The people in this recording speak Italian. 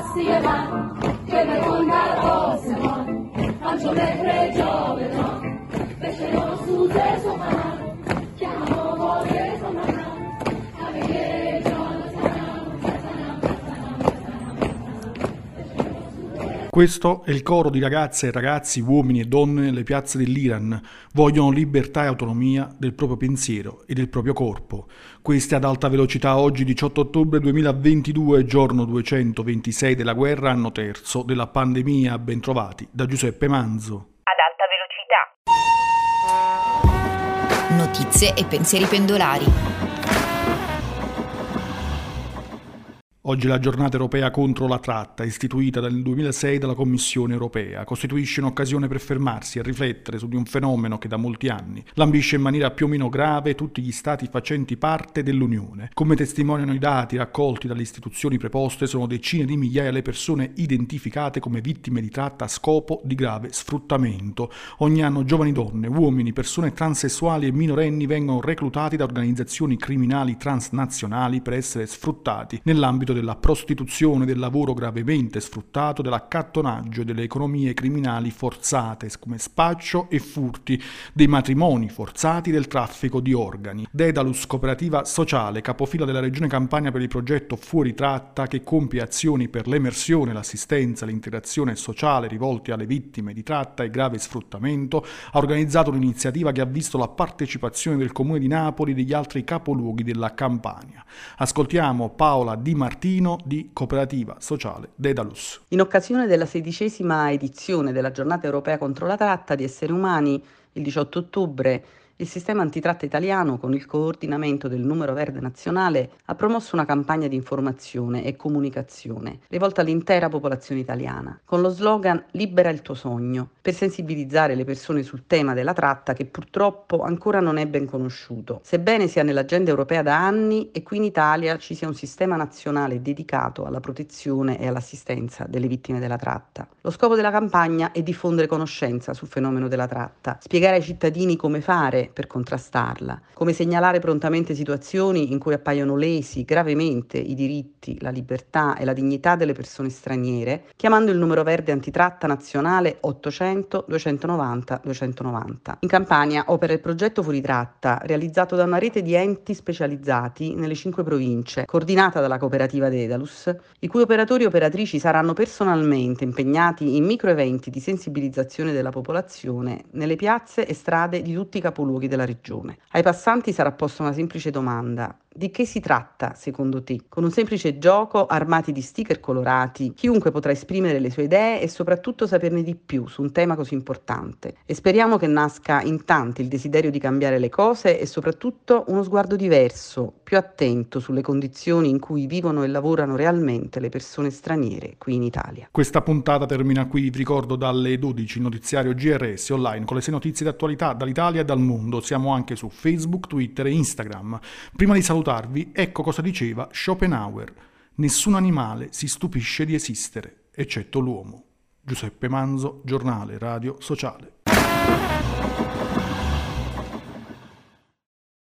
Siema, che me conda osemo, faccio mentre giovedò, fecero su te sua mamma, chiamo voi sua mamma, a vedere Questo è il coro di ragazze e ragazzi, uomini e donne nelle piazze dell'Iran. Vogliono libertà e autonomia del proprio pensiero e del proprio corpo. Queste ad alta velocità oggi 18 ottobre 2022, giorno 226 della guerra, anno terzo della pandemia. Bentrovati da Giuseppe Manzo. Ad alta velocità. Notizie e pensieri pendolari. Oggi è la giornata europea contro la tratta, istituita nel 2006 dalla Commissione europea. Costituisce un'occasione per fermarsi e riflettere su di un fenomeno che da molti anni lambisce in maniera più o meno grave tutti gli stati facenti parte dell'Unione. Come testimoniano i dati raccolti dalle istituzioni preposte, sono decine di migliaia le persone identificate come vittime di tratta a scopo di grave sfruttamento. Ogni anno giovani donne, uomini, persone transessuali e minorenni vengono reclutati da organizzazioni criminali transnazionali per essere sfruttati nell'ambito della prostituzione, del lavoro gravemente sfruttato, dell'accattonaggio e delle economie criminali forzate come spaccio e furti, dei matrimoni forzati, del traffico di organi. Dedalus, cooperativa sociale, capofila della Regione Campania per il progetto Fuori Tratta, che compie azioni per l'emersione, l'assistenza e l'integrazione sociale rivolti alle vittime di tratta e grave sfruttamento, ha organizzato un'iniziativa che ha visto la partecipazione del Comune di Napoli e degli altri capoluoghi della Campania. Ascoltiamo Paola Di Martino di Cooperativa Sociale Dedalus. In occasione della 16ª edizione della Giornata Europea contro la tratta di esseri umani, il 18 ottobre, il sistema antitratta italiano, con il coordinamento del numero verde nazionale, ha promosso una campagna di informazione e comunicazione rivolta all'intera popolazione italiana, con lo slogan "Libera il tuo sogno", per sensibilizzare le persone sul tema della tratta che purtroppo ancora non è ben conosciuto, sebbene sia nell'agenda europea da anni e qui in Italia ci sia un sistema nazionale dedicato alla protezione e all'assistenza delle vittime della tratta. Lo scopo della campagna è diffondere conoscenza sul fenomeno della tratta, spiegare ai cittadini come fare per contrastarla, come segnalare prontamente situazioni in cui appaiono lesi gravemente i diritti, la libertà e la dignità delle persone straniere, chiamando il numero verde antitratta nazionale 800 290 290. In Campania opera il progetto Fuori Tratta, realizzato da una rete di enti specializzati nelle 5 province, coordinata dalla cooperativa Dedalus, i cui operatori e operatrici saranno personalmente impegnati in microeventi di sensibilizzazione della popolazione nelle piazze e strade di tutti i capoluoghi della regione. Ai passanti sarà posta una semplice domanda: di che si tratta secondo te? Con un semplice gioco armati di sticker colorati, chiunque potrà esprimere le sue idee e soprattutto saperne di più su un tema così importante. E speriamo che nasca in tanti il desiderio di cambiare le cose e soprattutto uno sguardo diverso, più attento sulle condizioni in cui vivono e lavorano realmente le persone straniere qui in Italia. Questa puntata termina qui, vi ricordo dalle 12 il notiziario GRS online con le 6 notizie di attualità dall'Italia e dal mondo. Siamo anche su Facebook, Twitter e Instagram. Prima di salutarvi, ecco cosa diceva Schopenhauer: nessun animale si stupisce di esistere, eccetto l'uomo. Giuseppe Manzo, giornale radio sociale.